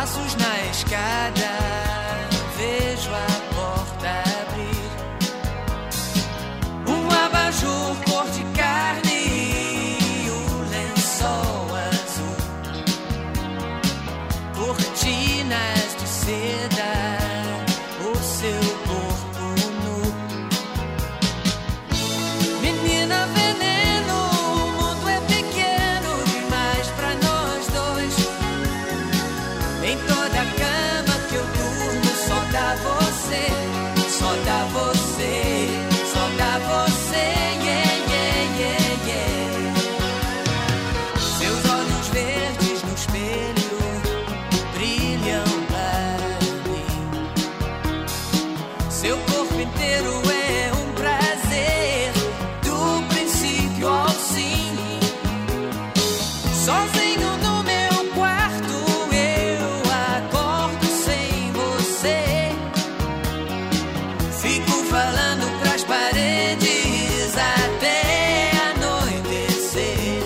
passos na escada, vejo a porta abrir. Um abajur cor de carne e o lençol azul. Cortinas de seda, o seu corpo nu. Menina veneno, o mundo é pequeno demais pra nós dois. Em toda a cama que eu durmo só dá você, só dá você, só dá você, yeah, yeah, yeah, yeah. Seus olhos verdes no espelho brilham para mim. Seu corpo inteiro é um prazer, do princípio ao fim. Sozinho no meu quarto eu acordo sem você. Fico falando pras paredes até anoitecer.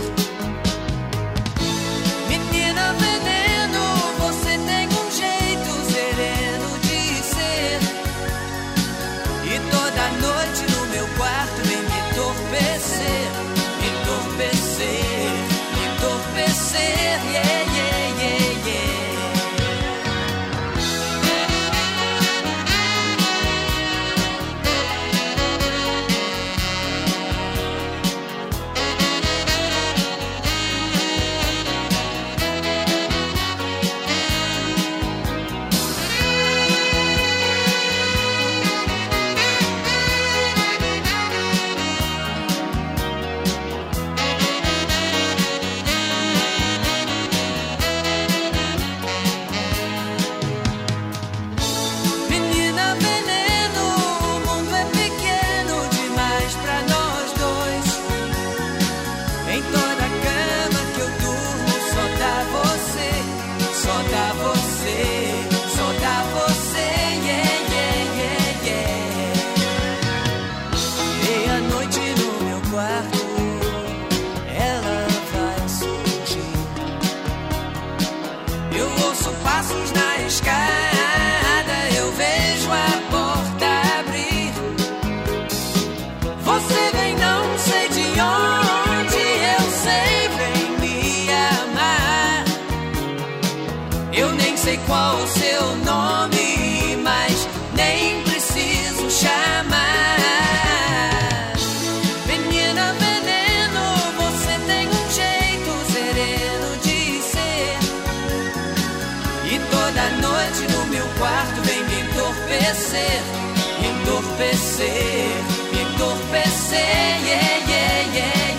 Menina veneno, você tem um jeito sereno de ser. E toda noite no meu quarto vem me entorpecer, me entorpecer, me entorpecer, yeah, yeah, yeah, yeah. Menina veneno, o mundo é pequeno demais pra nós dois. Em toda a cama que eu durmo só dá você, só dá você, só dá você, yeah, yeah, yeah, yeah. Meia-noite no meu quarto, ela vai surgir. Eu ouço passos na escada, eu vejo a porta abrir. Você vem não sei de onde, eu sei, vem me amar. Eu nem sei qual o seu nome, mas nem preciso chamar. Menina veneno, você tem um jeito sereno de ser. E toda noite no meu quarto vem me entorpecer, me entorpecer, me entorpecer, yeah, yeah, yeah.